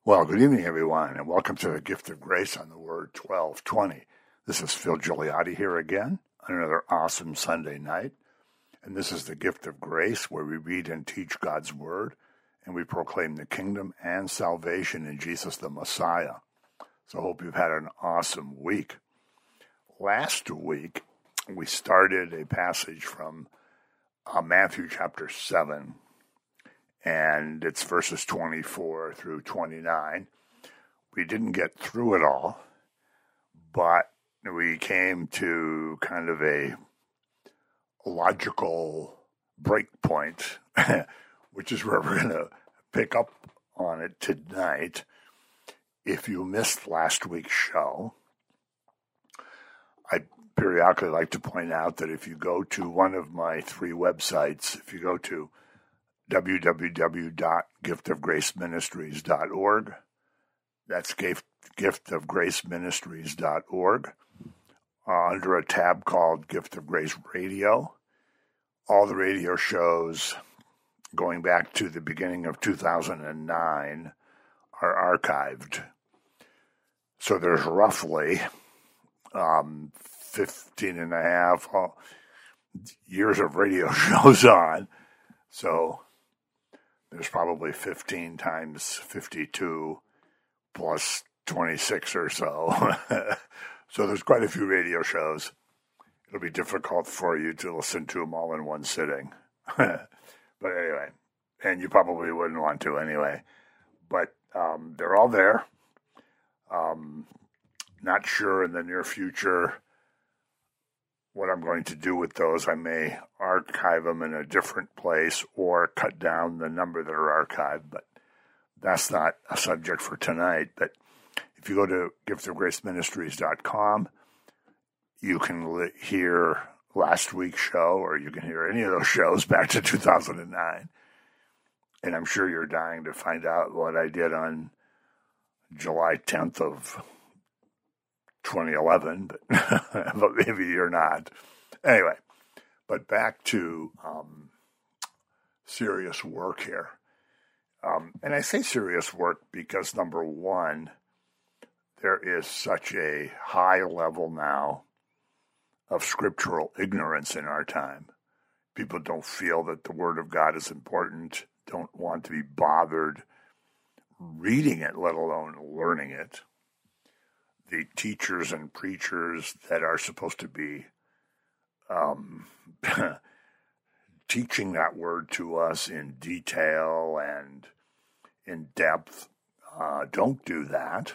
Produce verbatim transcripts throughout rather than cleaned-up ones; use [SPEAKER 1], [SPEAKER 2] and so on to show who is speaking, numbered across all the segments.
[SPEAKER 1] Well, good evening, everyone, and welcome to the Gift of Grace on the Word twelve twenty. This is Phil Gigliotti here again on another awesome Sunday night, and this is the Gift of Grace, where we read and teach God's Word, and we proclaim the kingdom and salvation in Jesus the Messiah. So I hope you've had an awesome week. Last week, we started a passage from uh, Matthew chapter seven, and it's verses twenty-four through twenty-nine. We didn't get through it all, but we came to kind of a logical break point, which is where we're going to pick up on it tonight. If you missed last week's show, I periodically like to point out that if you go to one of my three websites, if you go to w w w dot gift of grace ministries dot org. That's gift, gift of grace ministries dot org. Uh, under a tab called Gift of Grace Radio, all the radio shows going back to the beginning of two thousand nine are archived. So there's roughly um, fifteen and a half uh, years of radio shows on. So there's probably fifteen times fifty-two plus twenty-six or so. So there's quite a few radio shows. It'll be difficult for you to listen to them all in one sitting. But anyway, and you probably wouldn't want to anyway. But um, they're all there. Um, not sure in the near future what I'm going to do with those. I may archive them in a different place or cut down the number that are archived, but that's not a subject for tonight. But if you go to gift of grace ministries dot com, you can li- hear last week's show, or you can hear any of those shows back to two thousand nine. And I'm sure you're dying to find out what I did on July tenth of twenty eleven, but, but maybe you're not. Anyway, but back to um, serious work here. Um, and I say serious work because, number one, there is such a high level now of scriptural ignorance in our time. People don't feel that the Word of God is important, don't want to be bothered reading it, let alone learning it. The teachers and preachers that are supposed to be um, teaching that word to us in detail and in depth uh, don't do that.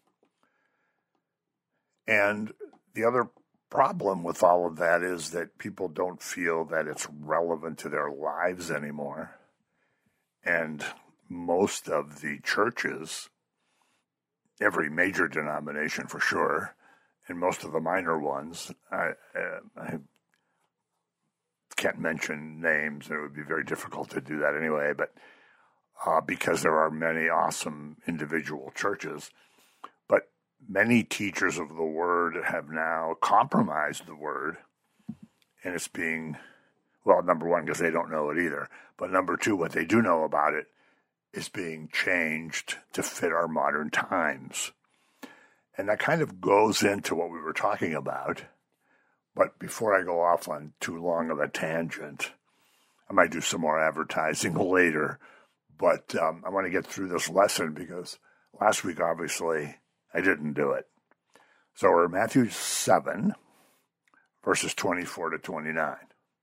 [SPEAKER 1] And the other problem with all of that is that people don't feel that it's relevant to their lives anymore. And most of the churches, every major denomination for sure, and most of the minor ones, I, uh, I can't mention names, and it would be very difficult to do that anyway, but uh, because there are many awesome individual churches, but many teachers of the Word have now compromised the Word, and it's being, well, number one, because they don't know it either, but number two, what they do know about it is being changed to fit our modern times. And that kind of goes into what we were talking about. But before I go off on too long of a tangent, I might do some more advertising later. But um, I want to get through this lesson because last week, obviously, I didn't do it. So we're in Matthew seven, verses twenty-four to twenty-nine.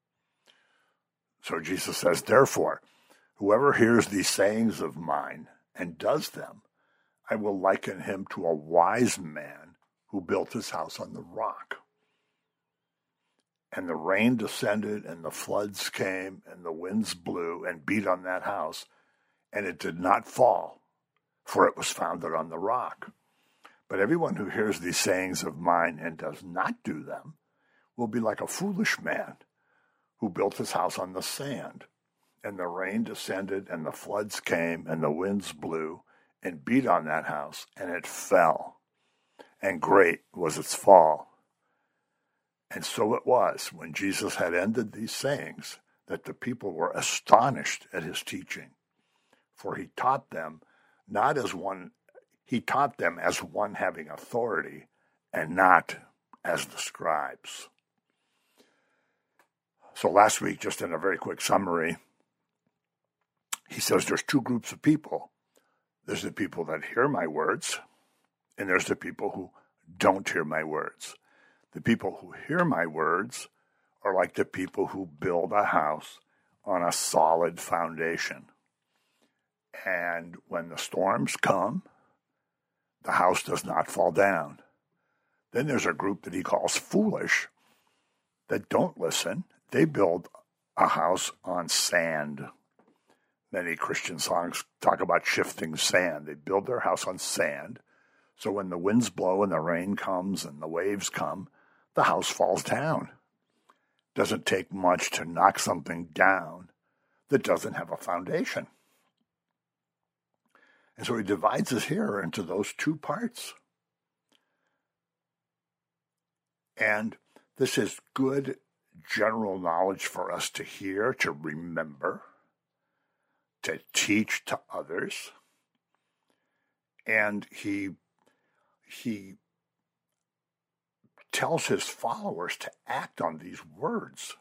[SPEAKER 1] So Jesus says, "Therefore, whoever hears these sayings of mine and does them, I will liken him to a wise man who built his house on the rock. And the rain descended, and the floods came, and the winds blew and beat on that house, and it did not fall, for it was founded on the rock. But everyone who hears these sayings of mine and does not do them will be like a foolish man who built his house on the sand. And the rain descended, and the floods came, and the winds blew, and beat on that house, and it fell. And great was its fall. And so it was, when Jesus had ended these sayings, that the people were astonished at his teaching. For he taught them not as one he taught them as one having authority and not as the scribes. So last week, just in a very quick summary, he says there's two groups of people. There's the people that hear my words, and there's the people who don't hear my words. The people who hear my words are like the people who build a house on a solid foundation. And when the storms come, the house does not fall down. Then there's a group that he calls foolish that don't listen. They build a house on sand. Many Christian songs talk about shifting sand. They build their house on sand. So when the winds blow and the rain comes and the waves come, the house falls down. Doesn't take much to knock something down that doesn't have a foundation. And so he divides us here into those two parts. And this is good general knowledge for us to hear, to remember, to teach to others. And he, he tells his followers to act on these words.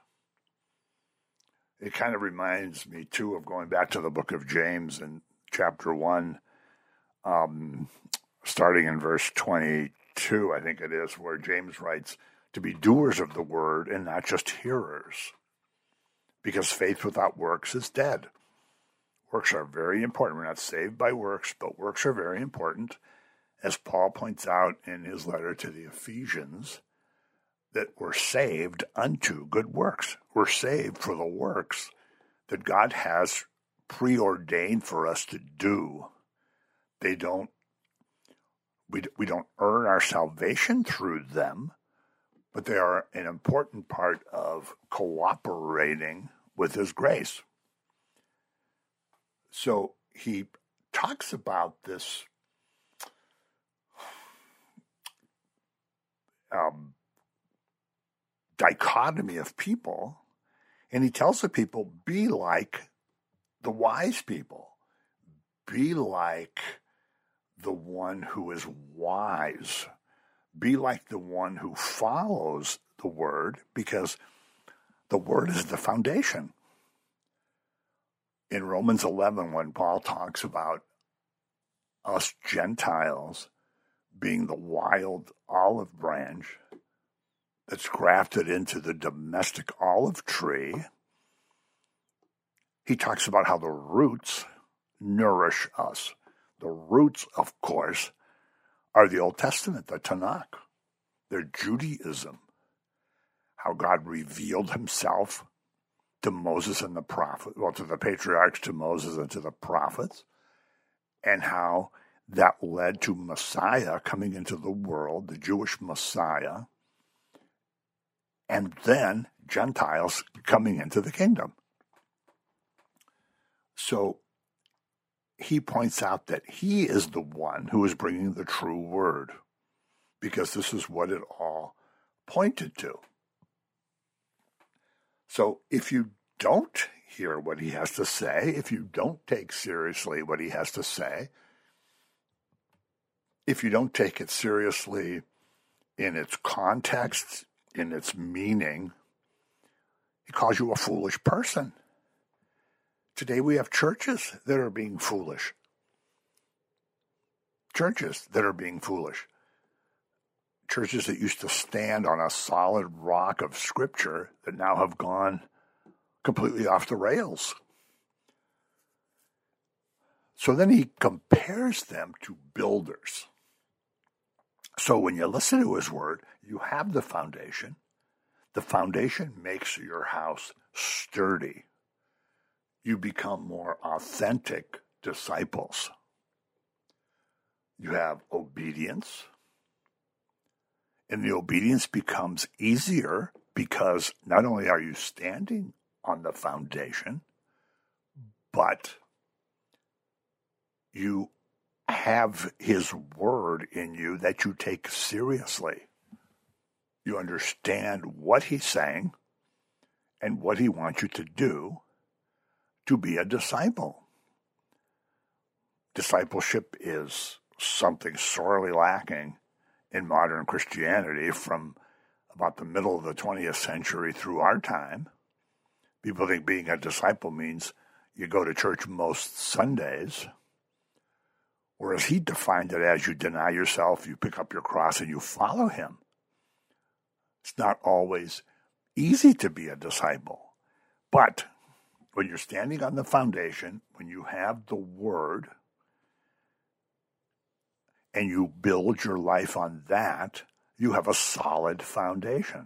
[SPEAKER 1] It kind of reminds me, too, of going back to the book of James in chapter one, um, starting in verse twenty-two, I think it is, where James writes, to be doers of the word and not just hearers, because faith without works is dead. Works are very important. We're not saved by works, but works are very important. As Paul points out in his letter to the Ephesians, that we're saved unto good works. We're saved for the works that God has preordained for us to do. They don't, we, we don't earn our salvation through them, but they are an important part of cooperating with his grace. So he talks about this um, dichotomy of people, and he tells the people, be like the wise people. Be like the one who is wise. Be like the one who follows the word, because the word is the foundation. In Romans eleven, when Paul talks about us Gentiles being the wild olive branch that's grafted into the domestic olive tree, he talks about how the roots nourish us. The roots, of course, are the Old Testament, the Tanakh. They're Judaism, how God revealed himself to Moses and the prophet, well, to the patriarchs, to Moses and to the prophets, and how that led to Messiah coming into the world, the Jewish Messiah, and then Gentiles coming into the kingdom. So he points out that he is the one who is bringing the true word, because this is what it all pointed to. So if you don't hear what he has to say, if you don't take seriously what he has to say, if you don't take it seriously in its context, in its meaning, he calls you a foolish person. Today we have churches that are being foolish. Churches that are being foolish. Churches that used to stand on a solid rock of Scripture that now have gone completely off the rails. So then he compares them to builders. So when you listen to his word, you have the foundation. The foundation makes your house sturdy. You become more authentic disciples. You have obedience. And the obedience becomes easier because not only are you standing on the foundation, but you have his word in you that you take seriously. You understand what he's saying and what he wants you to do to be a disciple. Discipleship is something sorely lacking in modern Christianity from about the middle of the twentieth century through our time. People think being a disciple means you go to church most Sundays, whereas he defined it as you deny yourself, you pick up your cross, and you follow him. It's not always easy to be a disciple, but when you're standing on the foundation, when you have the Word, and you build your life on that, you have a solid foundation.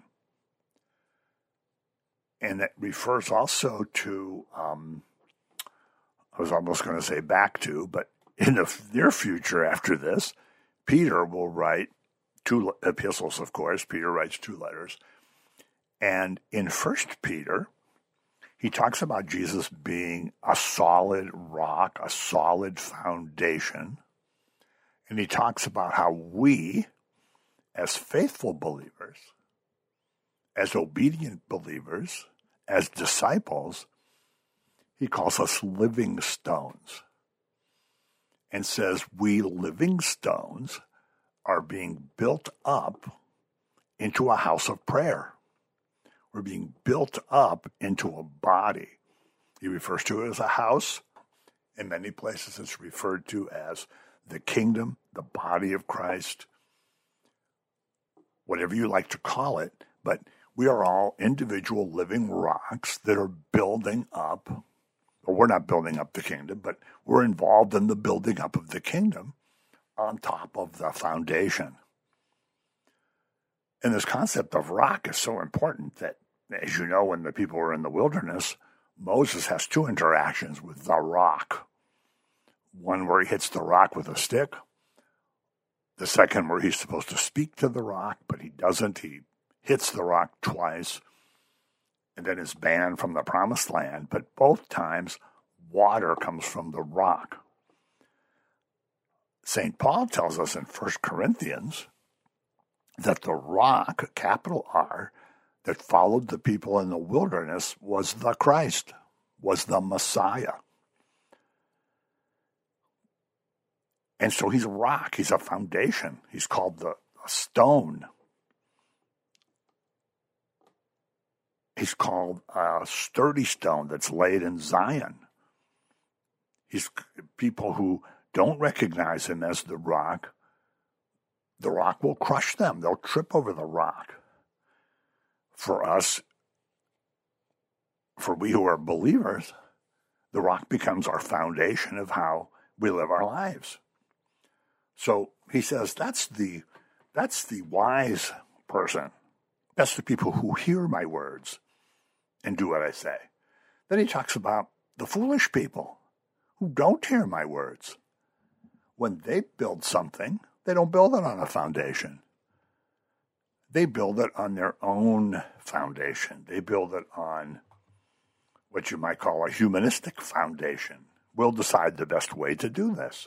[SPEAKER 1] And it refers also to, um, I was almost going to say back to, but in the near future after this, Peter will write two epistles, of course. Peter writes two letters. And in First Peter, he talks about Jesus being a solid rock, a solid foundation. And he talks about how we, as faithful believers, as obedient believers, as disciples, he calls us living stones and says we living stones are being built up into a house of prayer. We're being built up into a body. He refers to it as a house. In many places it's referred to as the kingdom, the body of Christ, whatever you like to call it, but we are all individual living rocks that are building up, or we're not building up the kingdom, but we're involved in the building up of the kingdom on top of the foundation. And this concept of rock is so important that, as you know, when the people were in the wilderness, Moses has two interactions with the rock. One where he hits the rock with a stick. The second where he's supposed to speak to the rock, but he doesn't. He hits the rock twice and then is banned from the promised land. But both times, water comes from the rock. Saint Paul tells us in First Corinthians that the rock, capital R, that followed the people in the wilderness was the Christ, was the Messiah. And so he's a rock, he's a foundation. He's called the stone. He's called a sturdy stone that's laid in Zion. He's people who don't recognize him as the rock, the rock will crush them. They'll trip over the rock. For us, for we who are believers, the rock becomes our foundation of how we live our lives. So he says that's the that's the wise person. That's the people who hear my words and do what I say. Then he talks about the foolish people who don't hear my words. When they build something, they don't build it on a foundation. They build it on their own foundation. They build it on what you might call a humanistic foundation. We'll decide the best way to do this.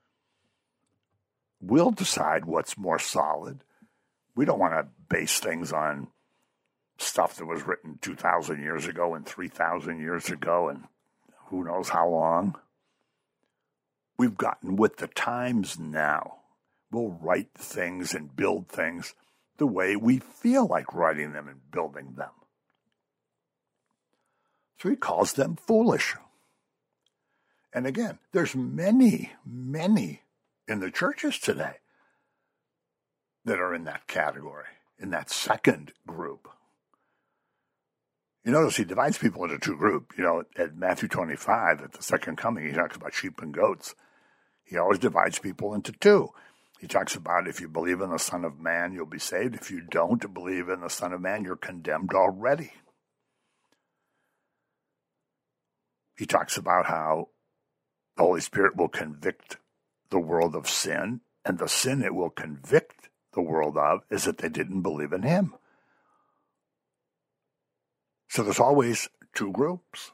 [SPEAKER 1] We'll decide what's more solid. We don't want to base things on stuff that was written two thousand years ago and three thousand years ago and who knows how long. We've gotten with the times now. We'll write things and build things the way we feel like writing them and building them. So he calls them foolish. And again, there's many, many in the churches today that are in that category, in that second group. You notice he divides people into two groups. You know, at Matthew twenty-five, at the second coming, he talks about sheep and goats. He always divides people into two. He talks about if you believe in the Son of Man, you'll be saved. If you don't believe in the Son of Man, you're condemned already. He talks about how the Holy Spirit will convict the world of sin, and the sin it will convict the world of is that they didn't believe in him. So there's always two groups.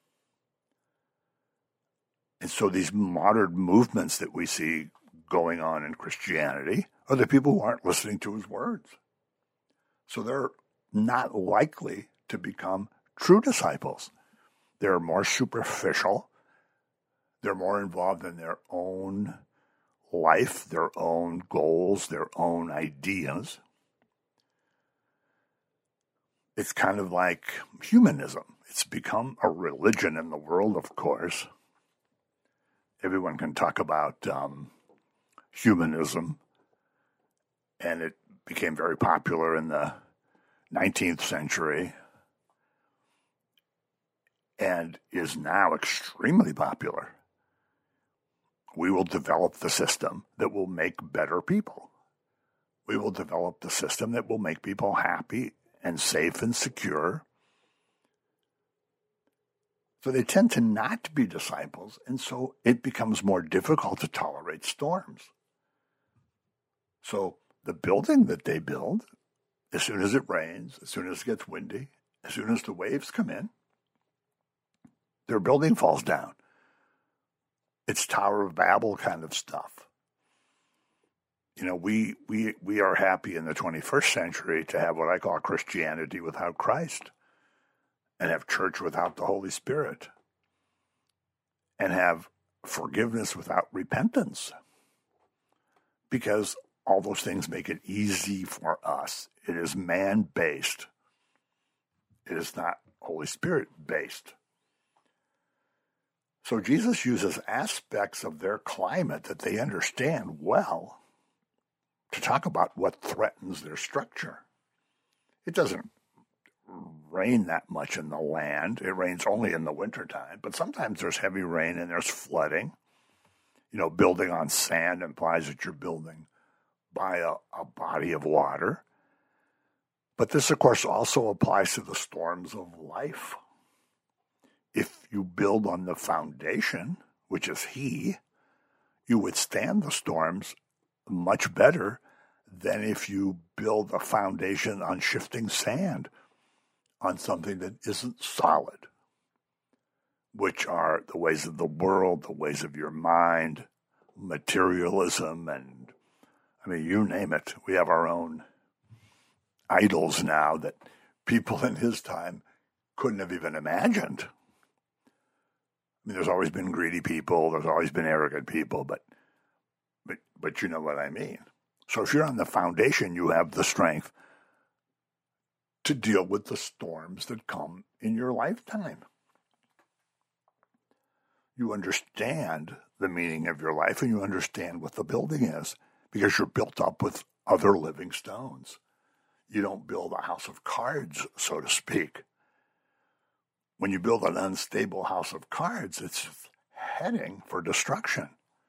[SPEAKER 1] And so these modern movements that we see going on in Christianity are the people who aren't listening to his words. So they're not likely to become true disciples. They're more superficial. They're more involved in their own life, their own goals, their own ideas. It's kind of like humanism. It's become a religion in the world, of course. Everyone can talk about um, humanism, and it became very popular in the nineteenth century and is now extremely popular. We will develop the system that will make better people. We will develop the system that will make people happy and safe and secure. So they tend to not be disciples, and so it becomes more difficult to tolerate storms. So the building that they build, as soon as it rains, as soon as it gets windy, as soon as the waves come in, their building falls down. It's Tower of Babel kind of stuff. You know, we we we are happy in the twenty-first century to have what I call Christianity without Christ, and have church without the Holy Spirit, and have forgiveness without repentance, because all those things make it easy for us. It is man-based. It is not Holy Spirit-based. So Jesus uses aspects of their climate that they understand well to talk about what threatens their structure. It doesn't rain that much in the land. It rains only in the wintertime, but sometimes there's heavy rain and there's flooding. You know, building on sand implies that you're building by a, a body of water. But this, of course, also applies to the storms of life. If you build on the foundation, which is He, you withstand the storms much better than if you build a foundation on shifting sand, on something that isn't solid, which are the ways of the world, the ways of your mind, materialism, and, I mean, you name it. We have our own idols now that people in His time couldn't have even imagined. I mean, there's always been greedy people, there's always been arrogant people, but but but you know what I mean. So if you're on the foundation, you have the strength to deal with the storms that come in your lifetime. You understand the meaning of your life, and you understand what the building is, because you're built up with other living stones. You don't build a house of cards, so to speak. When you build an unstable house of cards, it's heading for destruction.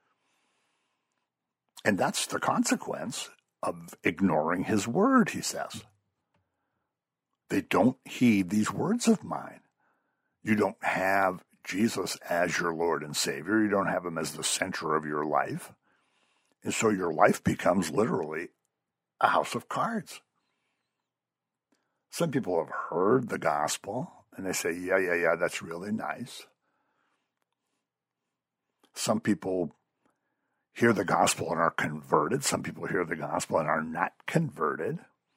[SPEAKER 1] And that's the consequence of ignoring His word, He says. They don't heed these words of mine. You don't have Jesus as your Lord and Savior. You don't have Him as the center of your life. And so your life becomes literally a house of cards. Some people have heard the gospel, and they say, yeah, yeah, yeah, that's really nice. Some people hear the gospel and are converted. Some people hear the gospel and are not converted.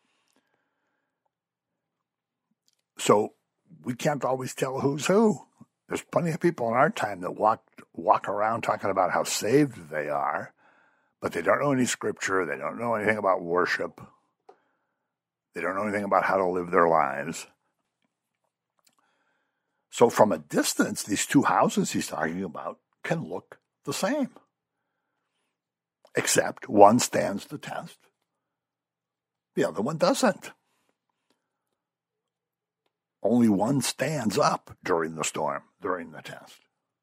[SPEAKER 1] So we can't always tell who's who. There's plenty of people in our time that walk walk around talking about how saved they are, but they don't know any scripture. They don't know anything about worship. They don't know anything about how to live their lives. So from a distance, these two houses he's talking about can look the same, except one stands the test, the other one doesn't. Only one stands up during the storm, during the test.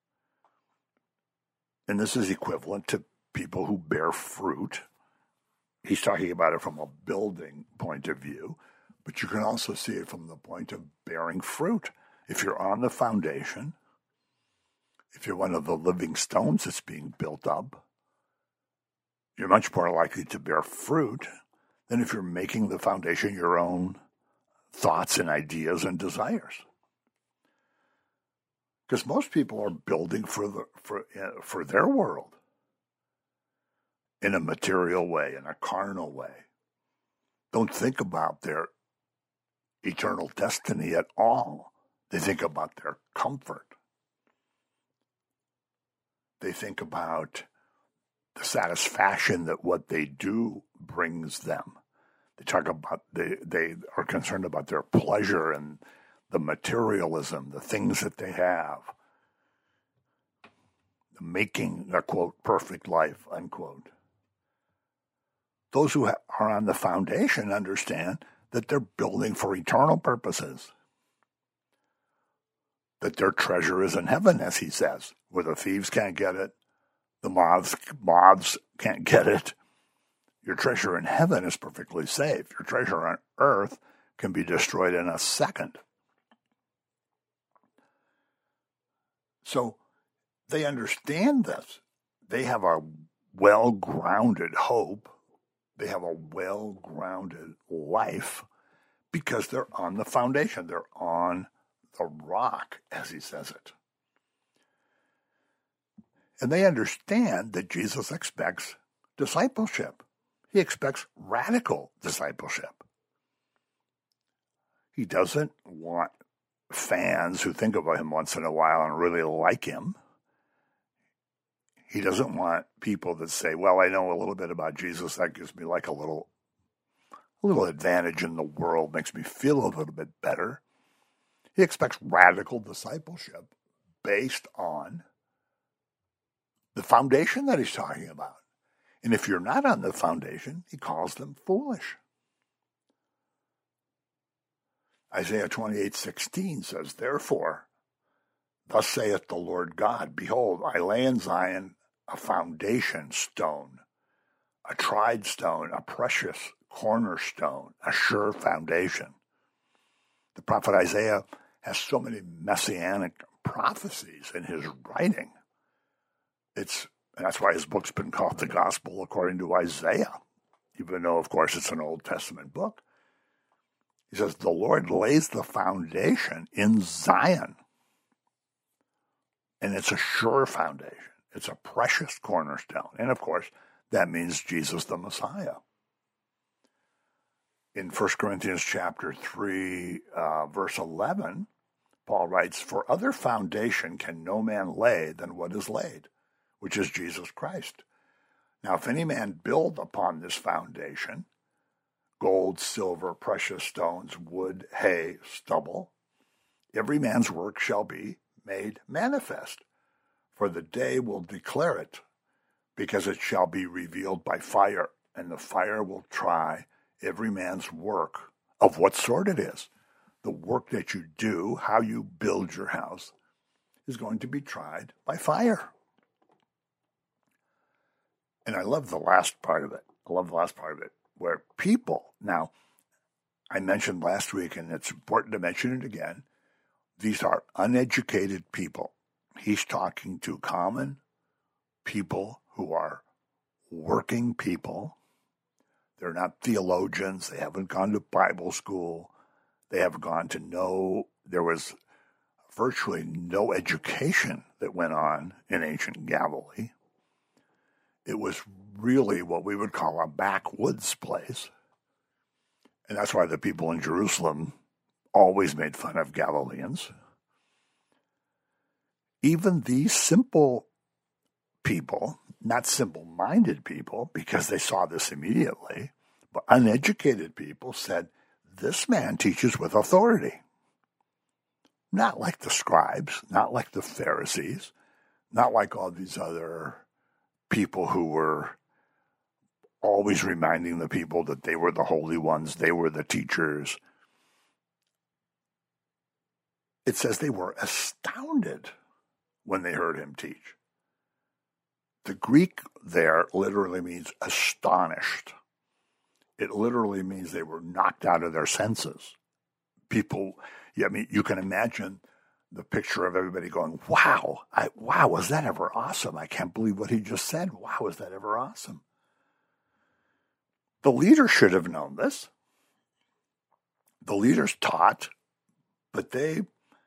[SPEAKER 1] And this is equivalent to people who bear fruit. He's talking about it from a building point of view, but you can also see it from the point of bearing fruit. If you're on the foundation, if you're one of the living stones that's being built up, you're much more likely to bear fruit than if you're making the foundation your own thoughts and ideas and desires. Because most people are building for the for uh, for their world in a material way, in a carnal way. Don't think about their eternal destiny at all. They think about their comfort. They think about the satisfaction that what they do brings them. They talk about, they, they are concerned about their pleasure and the materialism, the things that they have, the making a, quote, perfect life, unquote. Those who ha- are on the foundation understand that they're building for eternal purposes, that their treasure is in heaven, as he says, where the thieves can't get it, the moths, moths can't get it. Your treasure in heaven is perfectly safe. Your treasure on earth can be destroyed in a second. So they understand this. They have a well-grounded hope. They have a well-grounded life because they're on the foundation. They're on the rock, as he says it. And they understand that Jesus expects discipleship. He expects radical discipleship. He doesn't want fans who think about him once in a while and really like him. He doesn't want people that say, well, I know a little bit about Jesus. That gives me like a little, a little advantage in the world, makes me feel a little bit better. He expects radical discipleship based on the foundation that he's talking about. And if you're not on the foundation, he calls them foolish. Isaiah twenty-eight sixteen says, therefore, thus saith the Lord God, behold, I lay in Zion a foundation stone, a tried stone, a precious cornerstone, a sure foundation. The prophet Isaiah has so many messianic prophecies in his writing. It's and that's why his book's been called the Gospel according to Isaiah, even though, of course, it's an Old Testament book. He says, the Lord lays the foundation in Zion. And it's a sure foundation. It's a precious cornerstone. And, of course, that means Jesus the Messiah. In First Corinthians chapter three, uh, verse eleven, Paul writes, for other foundation can no man lay than what is laid, which is Jesus Christ. Now, if any man build upon this foundation, gold, silver, precious stones, wood, hay, stubble, every man's work shall be made manifest, for the day will declare it, because it shall be revealed by fire, and the fire will try every man's work of what sort it is. The work that you do, how you build your house, is going to be tried by fire. And I love the last part of it. I love the last part of it, where people, now, I mentioned last week, and it's important to mention it again, these are uneducated people. He's talking to common people who are working people. They're not theologians. They haven't gone to Bible school. They haven't gone to know, there was virtually no education that went on in ancient Galilee. It was really what we would call a backwoods place. And that's why the people in Jerusalem always made fun of Galileans. Even these simple people, not simple-minded people, because they saw this immediately, but uneducated people said, this man teaches with authority. Not like the scribes, not like the Pharisees, not like all these other people who were always reminding the people that they were the holy ones, they were the teachers. It says they were astounded when they heard him teach. The Greek there literally means astonished. It literally means they were knocked out of their senses. People, yeah, I mean, you can imagine the picture of everybody going, wow, I, wow, was that ever awesome? I can't believe what he just said. Wow, was that ever awesome? The leaders should have known this. The leaders taught, but they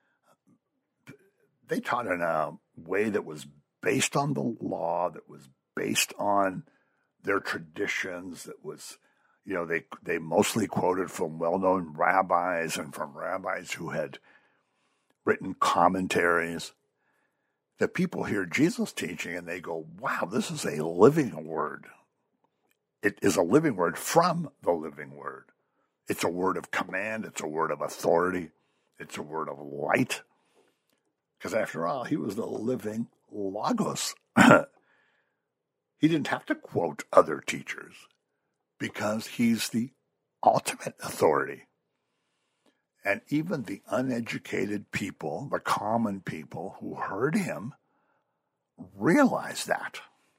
[SPEAKER 1] they taught in a way that was based on the law, that was based on their traditions, that was, you know, they they mostly quoted from well-known rabbis and from rabbis who had written commentaries. that people hear Jesus teaching and they go, wow, this is a living word. It is a living word from the living word. It's a word of command. It's a word of authority. It's a word of light. Because after all, he was the living Logos. He didn't have to quote other teachers because he's the ultimate authority. And even the uneducated people, the common people who heard him, realized that.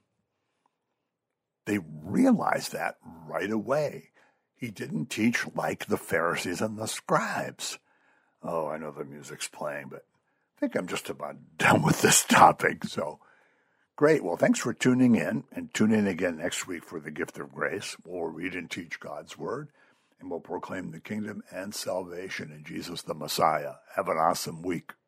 [SPEAKER 1] They realized that right away. He didn't teach like the Pharisees and the scribes. Oh, I know the music's playing, but I think I'm just about done with this topic. So, great. Well, thanks for tuning in, and tune in again next week for the Gift of Grace. We'll read and teach God's Word, and we'll proclaim the kingdom and salvation in Jesus the Messiah. Have an awesome week.